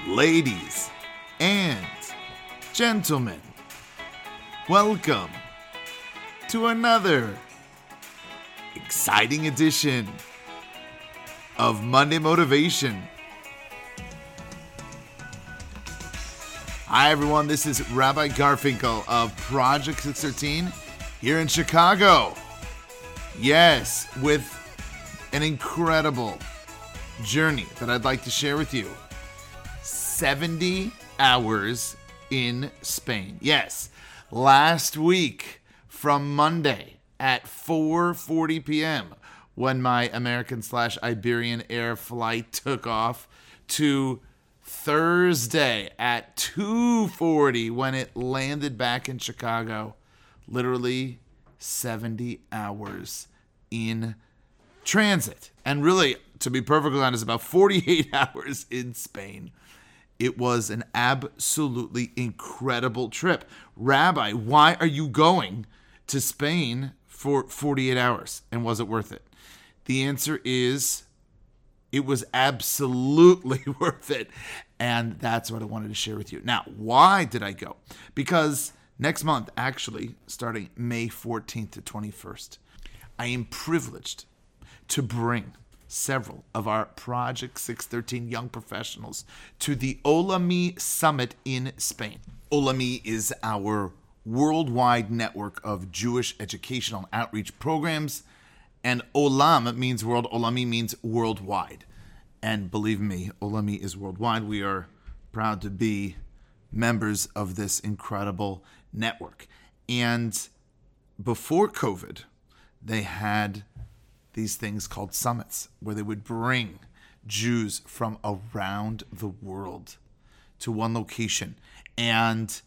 Ladies and gentlemen, welcome to another exciting edition of Monday Motivation. Hi everyone, this is Rabbi Garfinkel of Project 613 here in Chicago. Yes, with an incredible journey that I'd like to share with you. 70 hours in Spain. Yes, last week from Monday at 4:40 p.m. when my American/Iberian Air flight took off to Thursday at 2:40 when it landed back in Chicago. Literally 70 hours in transit. And really, to be perfectly honest, about 48 hours in Spain. It was an absolutely incredible trip. Rabbi, why are you going to Spain for 48 hours? And was it worth it? The answer is it was absolutely worth it. And that's what I wanted to share with you. Now, why did I go? Because next month, actually, starting May 14th to 21st, I am privileged to bring several of our Project 613 young professionals to the Olami Summit in Spain. Olami is our worldwide network of Jewish educational and outreach programs, and Olam means world, Olami means worldwide. And believe me, Olami is worldwide. We are proud to be members of this incredible network. And before COVID, they had these things called summits, where they would bring Jews from around the world to one location and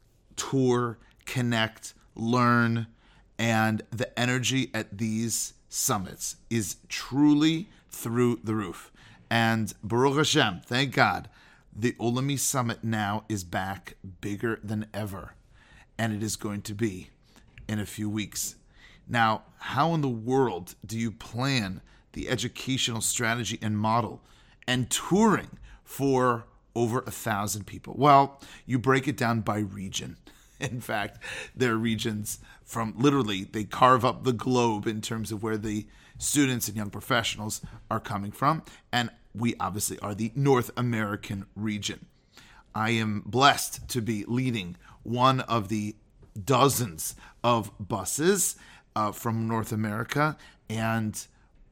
tour, connect, learn, and the energy at these summits is truly through the roof. And Baruch Hashem, thank God, the Olami Summit now is back bigger than ever, and it is going to be in a few weeks. Now, how in the world do you plan the educational strategy and model and touring for over 1,000 people? Well, you break it down by region. In fact, there are regions from literally, they carve up the globe in terms of where the students and young professionals are coming from. And we obviously are the North American region. I am blessed to be leading one of the dozens of buses from North America, and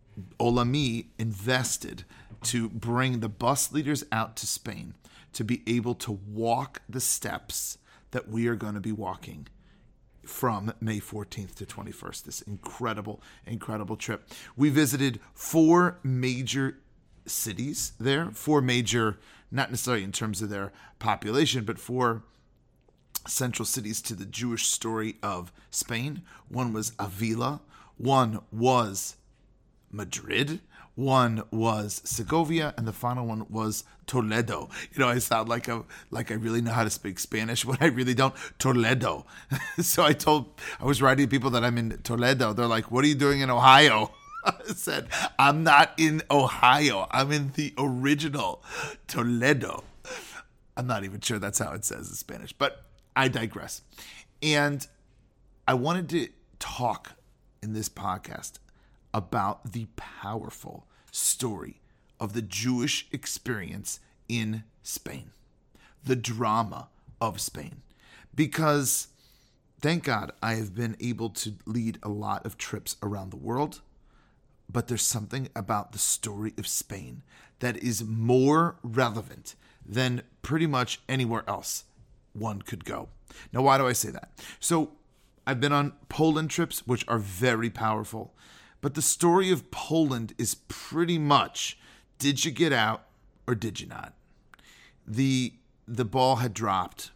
Olami invested to bring the bus leaders out to Spain to be able to walk the steps that we are going to be walking from May 14th to 21st. This incredible, incredible trip. We visited 4 major cities there, 4 major, not necessarily in terms of their population, but 4 central cities to the Jewish story of Spain. One was Avila, one was Madrid, one was Segovia, and the final one was Toledo. You know, I sound like I really know how to speak Spanish when I really don't. Toledo. So I was writing to people that I'm in Toledo. They're like, "What are you doing in Ohio?" I said, "I'm not in Ohio. I'm in the original Toledo." I'm not even sure that's how it says in Spanish, but I digress. And I wanted to talk in this podcast about the powerful story of the Jewish experience in Spain, the drama of Spain. Because, thank God, I have been able to lead a lot of trips around the world, but there's something about the story of Spain that is more relevant than pretty much anywhere else one could go. Now, why do I say that? So I've been on Poland trips, which are very powerful, but the story of Poland is pretty much, did you get out or did you not? The ball had dropped.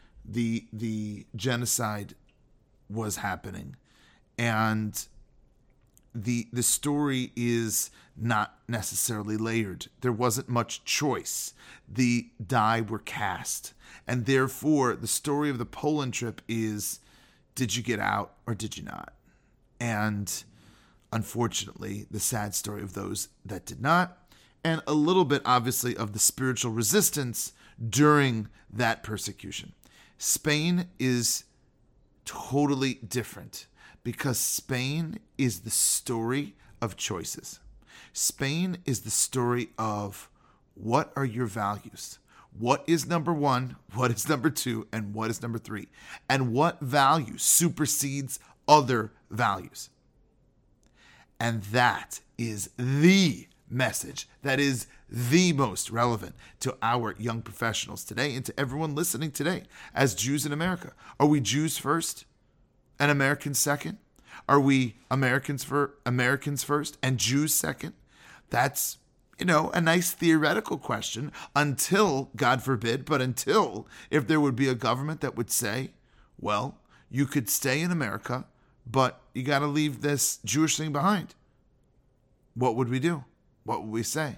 The genocide was happening, and the story is not necessarily layered. There wasn't much choice. The die were cast. And therefore, the story of the Poland trip is, did you get out or did you not? And unfortunately, the sad story of those that did not, and a little bit, obviously, of the spiritual resistance during that persecution. Spain is totally different because Spain is the story of choices. Spain is the story of what are your values? What is number one? What is number two? And what is number three? And what value supersedes other values? And that is the message that is the most relevant to our young professionals today and to everyone listening today as Jews in America. Are we Jews first and Americans second? Are we Americans first and Jews second? That's, a nice theoretical question until, God forbid, but until if there would be a government that would say, well, you could stay in America, but you got to leave this Jewish thing behind. What would we do? What would we say?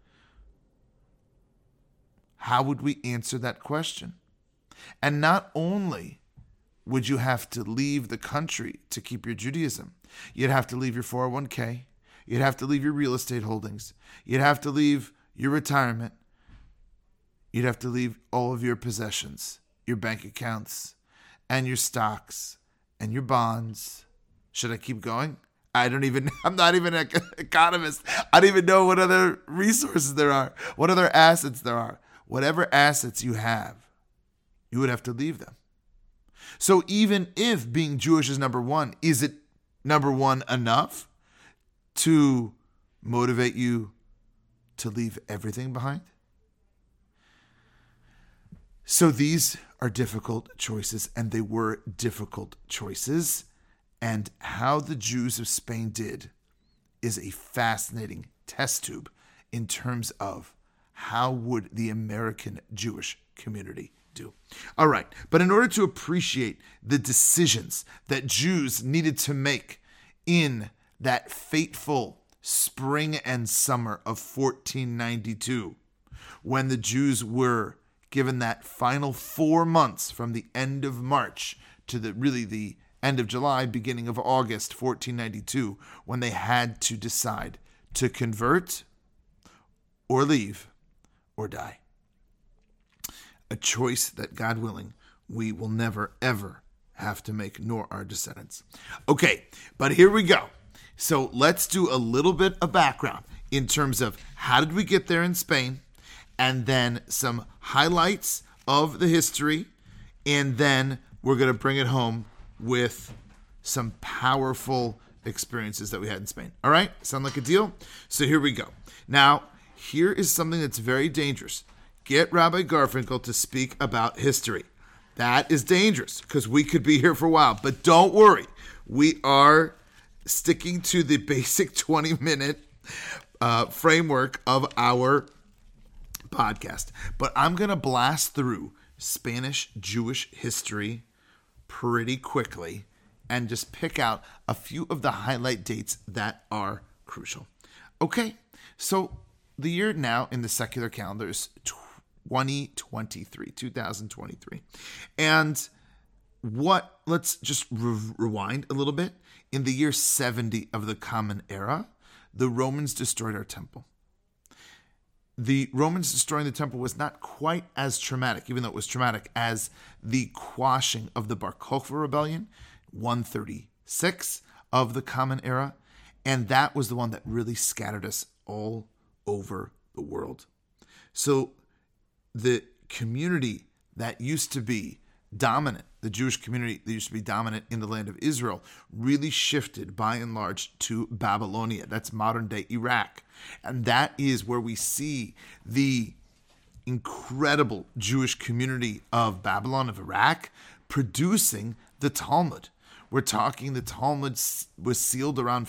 How would we answer that question? And not only would you have to leave the country to keep your Judaism, you'd have to leave your 401k, you'd have to leave your real estate holdings, you'd have to leave your retirement, you'd have to leave all of your possessions, your bank accounts, and your stocks, and your bonds. Should I keep going? I'm not even an economist. I don't even know what other resources there are, what other assets there are. Whatever assets you have, you would have to leave them. So even if being Jewish is number one, is it number one enough to motivate you to leave everything behind? So these are difficult choices, and they were difficult choices. And how the Jews of Spain did is a fascinating test tube in terms of how would the American Jewish community do. All right, but in order to appreciate the decisions that Jews needed to make in that fateful spring and summer of 1492, when the Jews were given that final 4 months from the end of March to the end of July, beginning of August 1492, when they had to decide to convert or leave or die. A choice that, God willing, we will never, ever have to make, nor our descendants. Okay, but here we go. So let's do a little bit of background in terms of how did we get there in Spain, and then some highlights of the history, and then we're going to bring it home with some powerful experiences that we had in Spain. All right? Sound like a deal? So here we go. Now, here is something that's very dangerous. Get Rabbi Garfinkel to speak about history. That is dangerous because we could be here for a while. But don't worry. We are sticking to the basic 20-minute framework of our podcast. But I'm going to blast through Spanish Jewish history pretty quickly and just pick out a few of the highlight dates that are crucial. Okay, so the year now in the secular calendar is 2023. And let's just rewind a little bit. In the year 70 of the Common Era, the Romans destroyed our temple. The Romans destroying the temple was not quite as traumatic, even though it was traumatic, as the quashing of the Bar Kokhba rebellion, 136 of the Common Era. And that was the one that really scattered us all over the world. So the community that used to be dominant, the Jewish community that used to be dominant in the land of Israel, really shifted by and large to Babylonia. That's modern day Iraq. And that is where we see the incredible Jewish community of Babylon, of Iraq, producing the Talmud. We're talking the Talmud was sealed around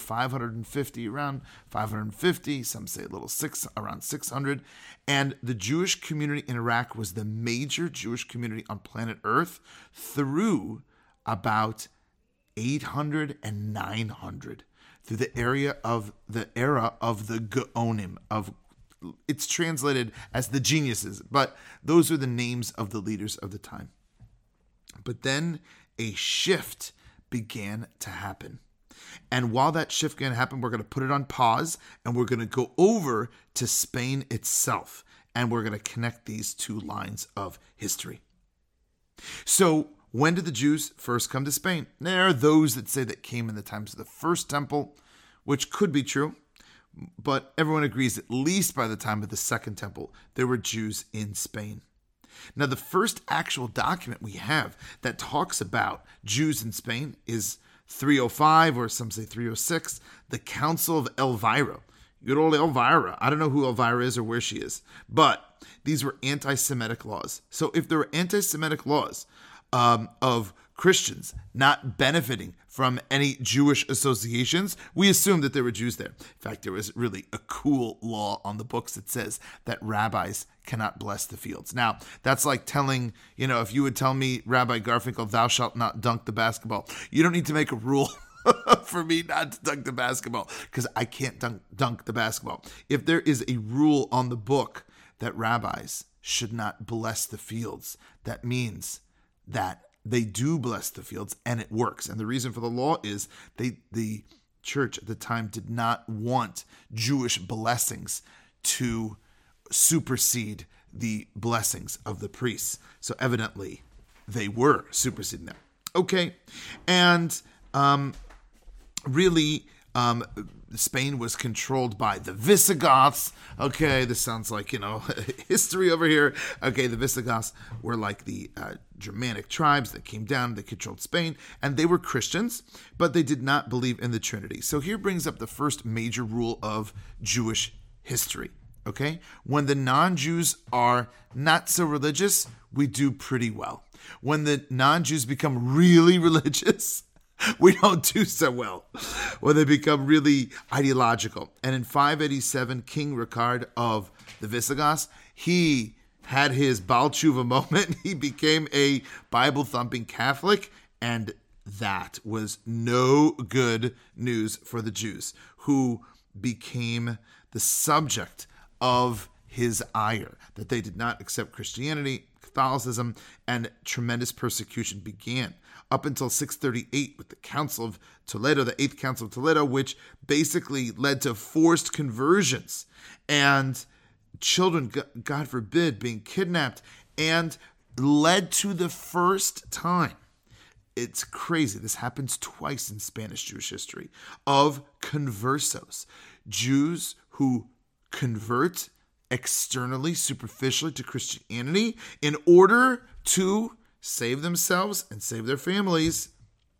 550, some say around 600. And the Jewish community in Iraq was the major Jewish community on planet Earth through about 800 and 900, through the era of the Gaonim. It's translated as the geniuses, but those are the names of the leaders of the time. But then a shift began to happen. And while that shift began to happen, we're going to put it on pause and we're going to go over to Spain itself And we're going to connect these two lines of history. So, when did the Jews first come to Spain? There are those that say that came in the times of the First Temple, which could be true, but everyone agrees at least by the time of the Second Temple, there were Jews in Spain. Now, the first actual document we have that talks about Jews in Spain is 305, or some say 306, the Council of Elvira. Good old Elvira. I don't know who Elvira is or where she is, but these were anti-Semitic laws. So if there were anti-Semitic laws of Christians not benefiting from any Jewish associations, we assumed that there were Jews there. In fact, there was really a cool law on the books that says that rabbis cannot bless the fields. Now, that's like telling, if you would tell me, Rabbi Garfinkel, thou shalt not dunk the basketball. You don't need to make a rule for me not to dunk the basketball, because I can't dunk the basketball. If there is a rule on the book that rabbis should not bless the fields, that means that they do bless the fields, and it works. And the reason for the law is the church at the time did not want Jewish blessings to supersede the blessings of the priests. So evidently, they were superseding them. Okay, and really, Spain was controlled by the Visigoths. Okay, this sounds like, history over here. Okay, the Visigoths were like the Germanic tribes that came down, they controlled Spain, and they were Christians, but they did not believe in the Trinity. So here brings up the first major rule of Jewish history. Okay, when the non-Jews are not so religious, we do pretty well. When the non-Jews become really religious, we don't do so well. When they become really ideological. And in 587, King Ricard of the Visigoths, he had his Baal Tshuva moment. He became a Bible-thumping Catholic, and that was no good news for the Jews, who became the subject of his ire, that they did not accept Christianity, Catholicism, and tremendous persecution began up until 638 with the Council of Toledo, the Eighth Council of Toledo, which basically led to forced conversions and children, God forbid, being kidnapped, and led to the first time, it's crazy, this happens twice in Spanish Jewish history, of conversos, Jews who convert externally, superficially to Christianity in order to save themselves and save their families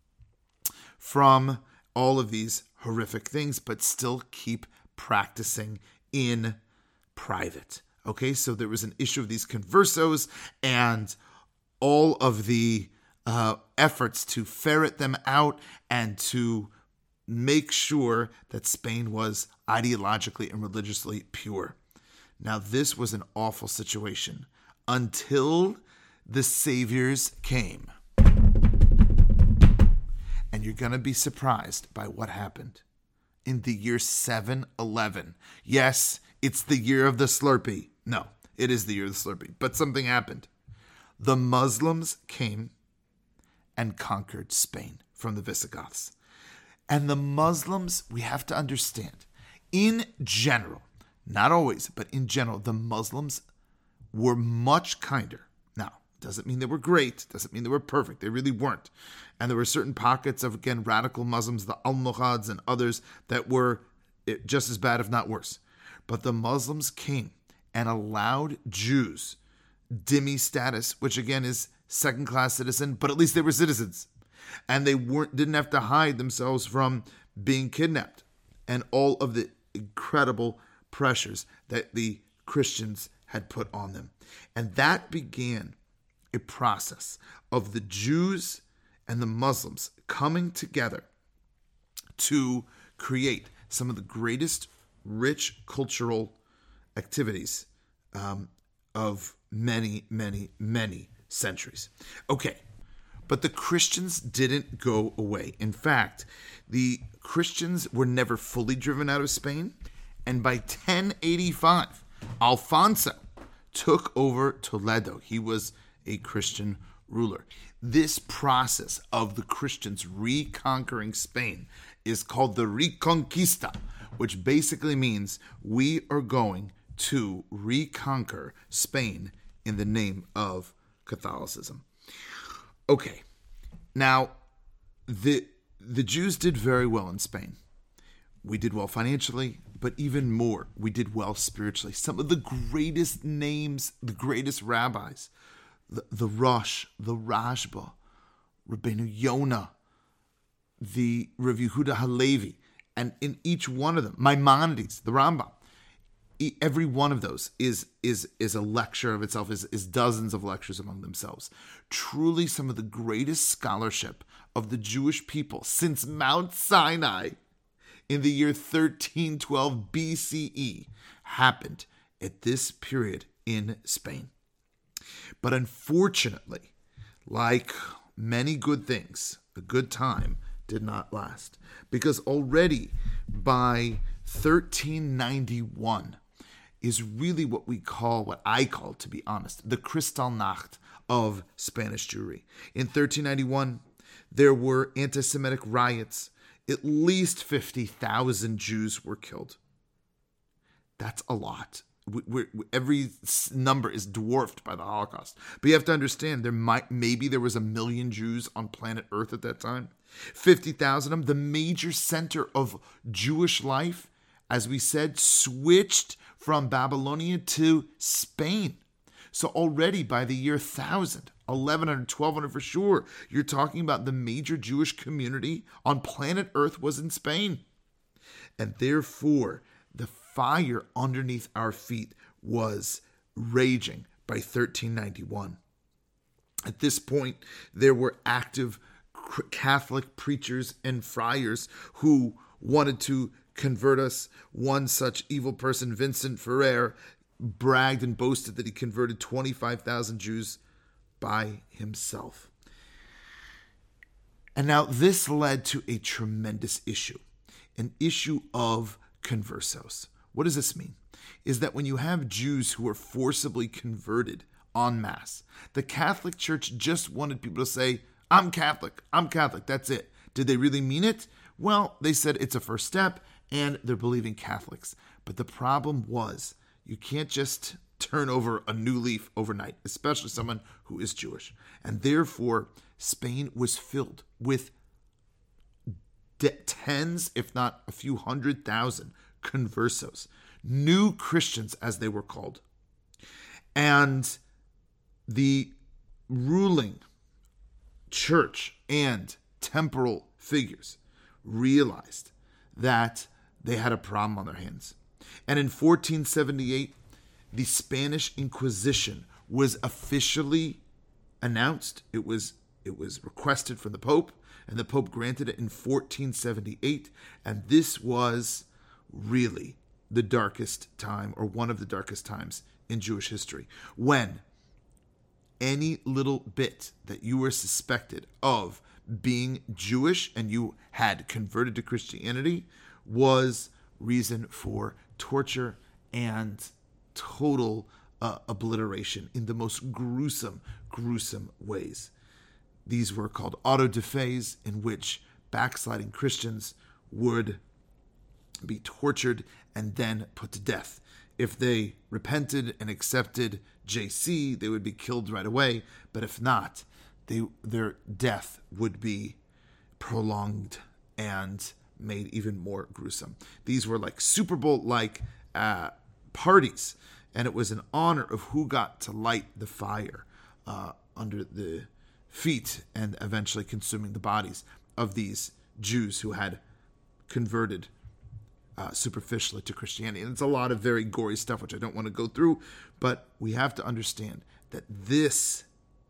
from all of these horrific things, but still keep practicing in private. Okay, so there was an issue of these conversos and all of the efforts to ferret them out and to make sure that Spain was ideologically and religiously pure. Now, this was an awful situation until the saviors came. And you're going to be surprised by what happened in the year 711. Yes, it's the year of the Slurpee. No, it is the year of the Slurpee. But something happened. The Muslims came and conquered Spain from the Visigoths. And the Muslims, we have to understand, in general, not always, but in general, the Muslims were much kinder. Now, doesn't mean they were great, doesn't mean they were perfect. They really weren't. And there were certain pockets of, again, radical Muslims, the Almohads and others, that were just as bad, if not worse. But the Muslims came and allowed Jews dhimmi status, which again is second-class citizen, but at least they were citizens. And they didn't have to hide themselves from being kidnapped and all of the incredible pressures that the Christians had put on them. And that began a process of the Jews and the Muslims coming together to create some of the greatest rich cultural activities of many, many, many centuries. Okay, but the Christians didn't go away. In fact, the Christians were never fully driven out of Spain, and by 1085, Alfonso took over Toledo. He was a Christian ruler. This process of the Christians reconquering Spain is called the Reconquista, which basically means we are going to reconquer Spain in the name of Catholicism. Okay, now the Jews did very well in Spain. We did well financially, but even more, we did well spiritually. Some of the greatest names, the greatest rabbis, the Rosh, the Rashba, Rabbeinu Yonah, the Rav Yehuda Halevi, and in each one of them, Maimonides, the Rambam, every one of those is a lecture of itself, is dozens of lectures among themselves. Truly some of the greatest scholarship of the Jewish people since Mount Sinai in the year 1312 BCE happened at this period in Spain. But unfortunately, like many good things, a good time did not last, because already by 1391 is really what I call, to be honest, the Kristallnacht of Spanish Jewry. In 1391, there were anti-Semitic riots. At least 50,000 Jews were killed. That's a lot. Every number is dwarfed by the Holocaust. But you have to understand, maybe there was 1 million Jews on planet Earth at that time. 50,000 of them, the major center of Jewish life, as we said, switched from Babylonia to Spain. So already by the year 1000, 1100, 1200 for sure, you're talking about the major Jewish community on planet Earth was in Spain. And therefore, the fire underneath our feet was raging by 1391. At this point, there were active Catholic preachers and friars who wanted to convert us. One such evil person, Vincent Ferrer, bragged and boasted that he converted 25,000 Jews by himself. And now this led to a tremendous issue, an issue of conversos. What does this mean? Is that when you have Jews who are forcibly converted en masse, the Catholic Church just wanted people to say, I'm Catholic, that's it. Did they really mean it? Well, they said it's a first step, and they're believing Catholics. But the problem was, you can't just turn over a new leaf overnight, especially someone who is Jewish. And therefore, Spain was filled with tens, if not a few 100,000 conversos, new Christians as they were called. And the ruling church and temporal figures realized that they had a problem on their hands. And in 1478, the Spanish Inquisition was officially announced. It was requested from the Pope, and the Pope granted it in 1478. And this was really the darkest time, or one of the darkest times in Jewish history, when any little bit that you were suspected of being Jewish and you had converted to Christianity was reason for torture and total obliteration in the most gruesome ways. These were called auto-da-fés, in which backsliding Christians would be tortured and then put to death. If they repented and accepted JC, they would be killed right away. But if not, their death would be prolonged and made even more gruesome. These were like Super Bowl-like parties, and it was an honor of who got to light the fire under the feet and eventually consuming the bodies of these Jews who had converted superficially to Christianity. And it's a lot of very gory stuff, which I don't want to go through, but we have to understand that this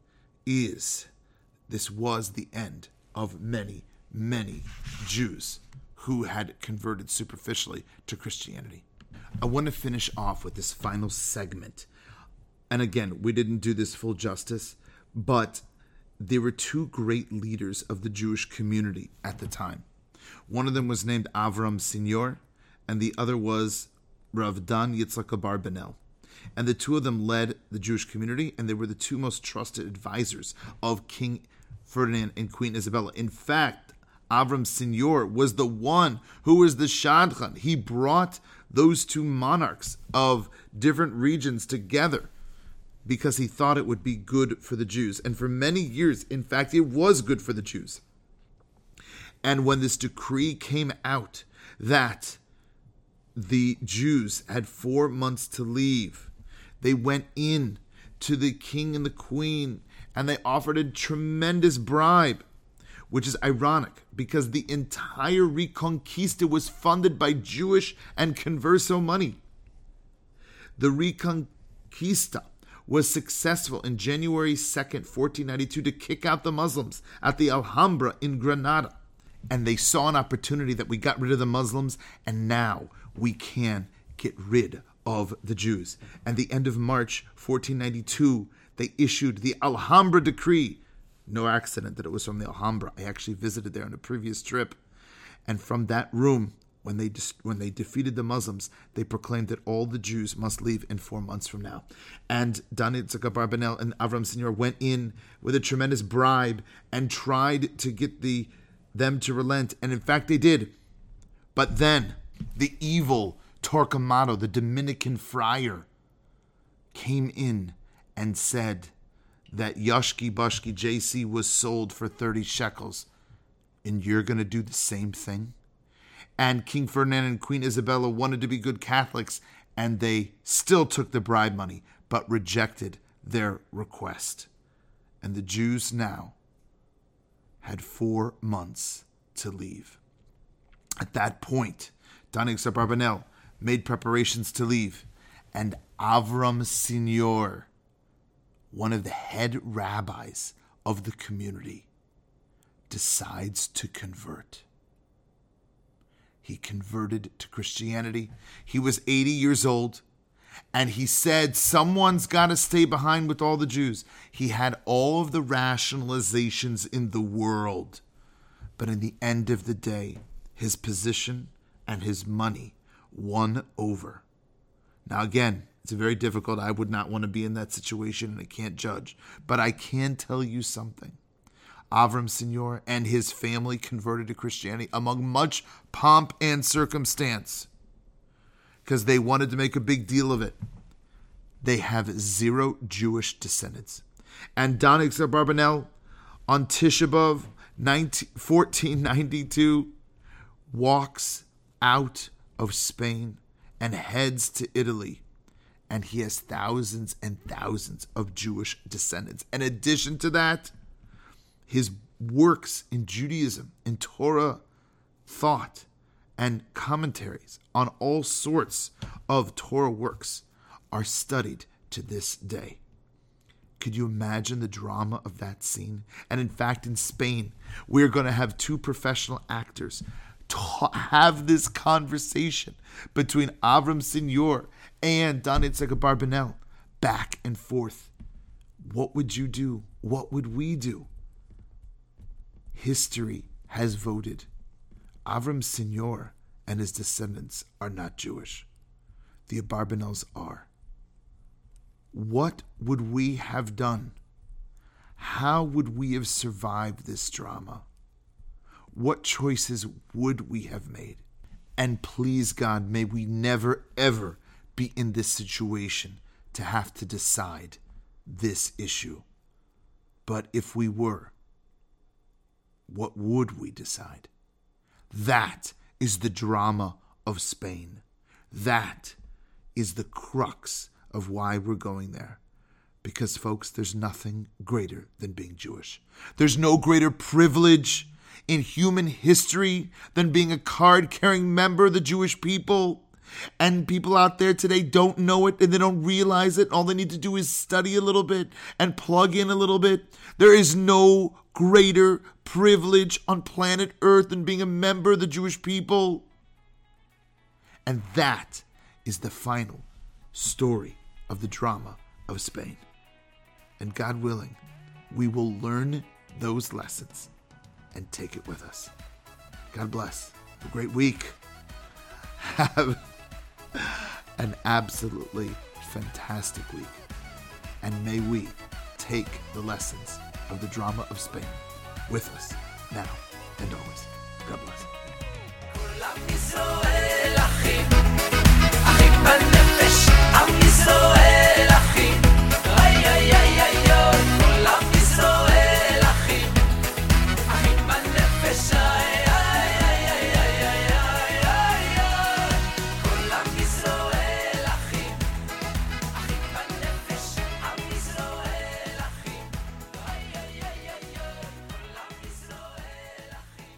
was the end of many Jews who had converted superficially to Christianity. I want to finish off with this final segment. And again, we didn't do this full justice, but there were two great leaders of the Jewish community at the time. One of them was named Avram Senior, and the other was Rav Dan Yitzchak Abarbanel. And the two of them led the Jewish community, and they were the two most trusted advisors of King Ferdinand and Queen Isabella. In fact, Avram Senior was the one who was the Shadchan. He brought those two monarchs of different regions together because he thought it would be good for the Jews. And for many years, in fact, it was good for the Jews. And when this decree came out that the Jews had 4 months to leave, they went in to the king and the queen and they offered a tremendous bribe, which is ironic because the entire Reconquista was funded by Jewish and Converso money. The Reconquista was successful in January 2nd, 1492 to kick out the Muslims at the Alhambra in Granada. And they saw an opportunity that we got rid of the Muslims and now we can get rid of the Jews. And the end of March 1492, they issued the Alhambra Decree. No accident that it was from the Alhambra. I actually visited there on a previous trip. And from that room, when they defeated the Muslims, they proclaimed that all the Jews must leave in 4 months from now. And Dan Yitzhak Abarbanel and Avram Senior went in with a tremendous bribe and tried to get them to relent. And in fact, they did. But then the evil Torquemado, the Dominican friar, came in and said that Yoshki Bushki JC was sold for 30 shekels. And you're going to do the same thing? And King Ferdinand and Queen Isabella wanted to be good Catholics, and they still took the bribe money, but rejected their request. And the Jews now had 4 months to leave. At that point, Dan Yitzhak Abarbanel made preparations to leave, and Avram Senior, one of the head rabbis of the community, decides to convert. He converted to Christianity. He was 80 years old, and he said, someone's got to stay behind with all the Jews. He had all of the rationalizations in the world, but in the end of the day, his position and his money won over. Now again, it's very difficult. I would not want to be in that situation, and I can't judge. But I can tell you something. Avram Senior and his family converted to Christianity among much pomp and circumstance because they wanted to make a big deal of it. They have 0 Jewish descendants. And Dan Yitzhak Abarbanel on Tisha B'Av 1492 walks out of Spain and heads to Italy. And he has thousands and thousands of Jewish descendants. In addition to that, his works in Judaism, in Torah thought, and commentaries on all sorts of Torah works are studied to this day. Could you imagine the drama of that scene? And in fact, in Spain, we're going to have 2 professional actors have this conversation between Avram Senior and Dan Yitzhak Abarbanel, back and forth. What would you do? What would we do? History has voted. Avram Senior and his descendants are not Jewish. The Abarbanels are. What would we have done? How would we have survived this drama? What choices would we have made? And please God, may we never ever be in this situation to have to decide this issue. But if we were, what would we decide? That is the drama of Spain. That is the crux of why we're going there. Because, folks, there's nothing greater than being Jewish. There's no greater privilege in human history than being a card-carrying member of the Jewish people. And people out there today don't know it and they don't realize it. All they need to do is study a little bit and plug in a little bit. There is no greater privilege on planet Earth than being a member of the Jewish people. And that is the final story of the drama of Spain. And God willing, we will learn those lessons and take it with us. God bless. Have a great week. Have an absolutely fantastic week. And may we take the lessons of the drama of Spain with us now and always. God bless.